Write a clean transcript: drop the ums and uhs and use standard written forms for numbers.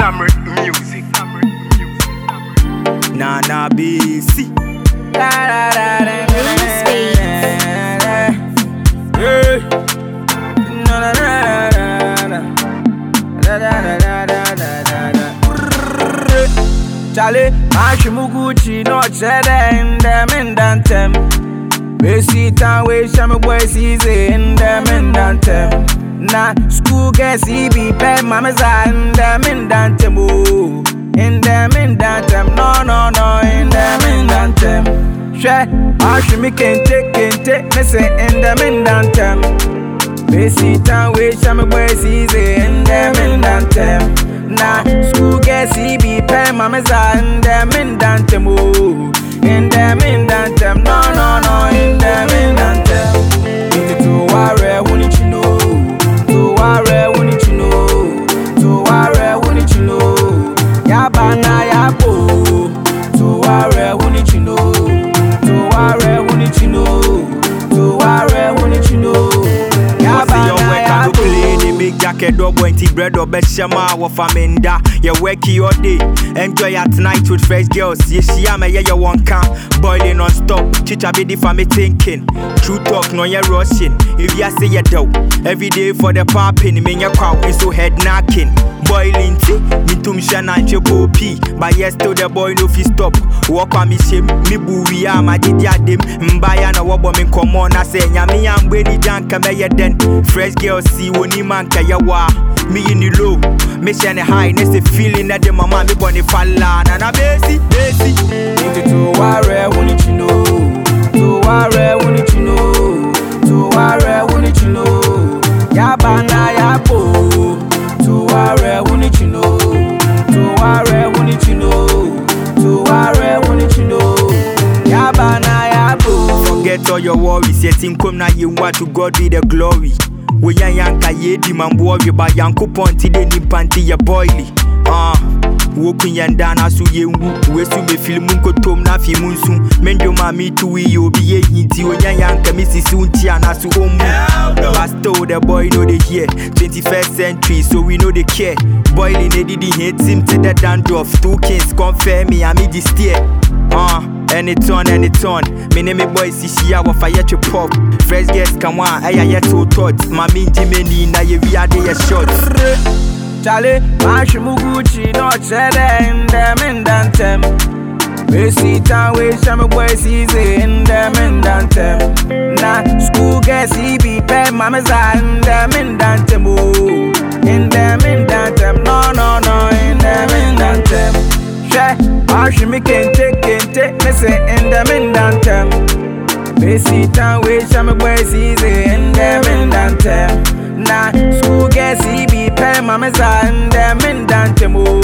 Summer music. Nana BC. Charlie, Ashimuguchi, no cheddar in them in Dantem. We see town we shame boy season in them in Dantem. Na school get CB pay mama's in them in Dantem. Oh, in them in Dantem. No, in them in Dantem. Share, Ashimi can't take, me say in them in Dantem. We see town we shame boy season in them in Dantem. Na school get CB pay mama's in them in Dantem. Oh, in them in Dantem. No, in them in Dantem. Need to worry, we need to know. To worry, we need to know. To worry, we need to know. Yabana yabo. To worry, we need to know. To worry, we need to know. To worry, we need to know. Yabana yabo. Big jacket, double anti bread or best shama or famenda. You work your day, enjoy at night with fresh girls. Yes, she am a yeah, you one can boiling on stop. Chicha be the family thinking. True talk, no you're rushing. If you say you do, every day for the popping, mean your crowd is so head knocking. Boiling tea, me to me shana and your poppy. But yes, to the boy no fi stop. Walk on me shame, me boo we are my diadim. Mbaya na wabo me come on, I say, Yami am ready, Jan come here then. Fresh girls see when you man kayawa. Me in the low, me shine high, next the feeling that the mama me bunny falla. Nana basi. Need to worry, we need to know. To worry, we need to know. To worry, we need to know. Yabana yabo. To worry, we need to know. To worry, we need to know. To worry, we need to know. Yabana yabo. Forget all your worries, yet him come na you want to God be the glory. We yanka yedi mamboy ba yanko ponti de ni panty ya boily. Woku yandana su yengu we su me film ko tom na fi munsu menjo mami tu wi obi ye yinti o yanka misisi unti ana su omu. Basto the boy no dey here 21st century so we know they care. Boiling they didn't hate him to the dandruff. 2 kings confirm me I me this steer. And it's on. Me name me boy si wa fire to pop. Fresh guests come on, I yet to thought. My mean Jimmy na ye we are the shots. Charlie, Ashimuguchi, no cheddar in them in Dantem. We see town we shame boy season in them in Dantem. Na school get CB pay mama's in them in Dantem. Oh, in them in Dantem. No, in them in Dantem. Share, Ashimi can't take, me say in them in Dantem. We see town we shame boy season in them in Dantem. Na school get CB pay mama's in them in Dantem.